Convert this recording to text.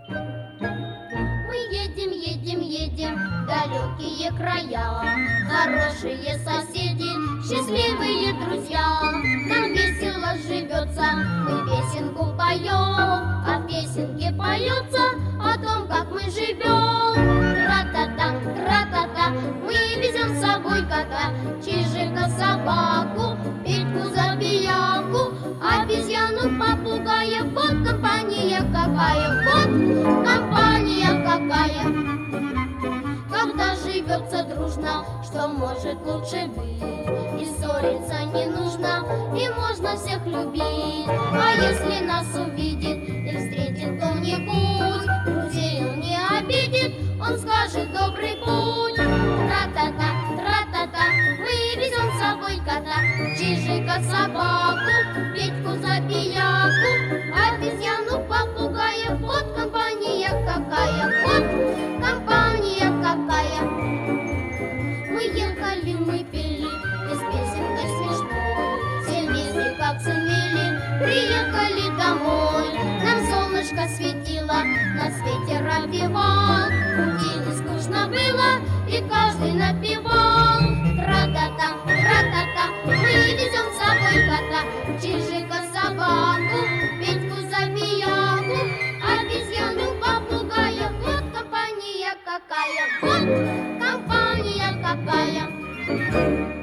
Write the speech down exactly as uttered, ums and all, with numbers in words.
Мы едем, едем, едем в далекие края. Хорошие соседи, счастливые друзья. Нам весело живется, мы песенку поем. А в песенке поется о том, как мы живем. Тра-та-та, тра-та-та, мы везем с собой кота, чижика, собаку, Петьку, забияку, обезьяну, попугая. Вот компания какая, вот компания какая. Когда живется дружно, что может лучше быть? И ссориться не нужно, и можно всех любить. А если нас увидит и встретит кто-нибудь, друзей он не обидит, он скажет добрый путь. Тра-та-та, тра-та-та, мы везем с собой кота, чижика, собаку, Петьку, забияку, обезьяну, попугая. Вот компания какая, вот компания какая. Мы ехали, мы пели, и с песенкой смешной, все вместе как сумели, приехали домой. Нам солнышко светило, на свете ропевал, пути не скучно было, и каждый напевал. Тра-та-та, тра-та-та, мы везем с собой кота, чижика, собаку, Петьку, забияку, обезьяну, попугая. Вот компания какая, вот компания какая.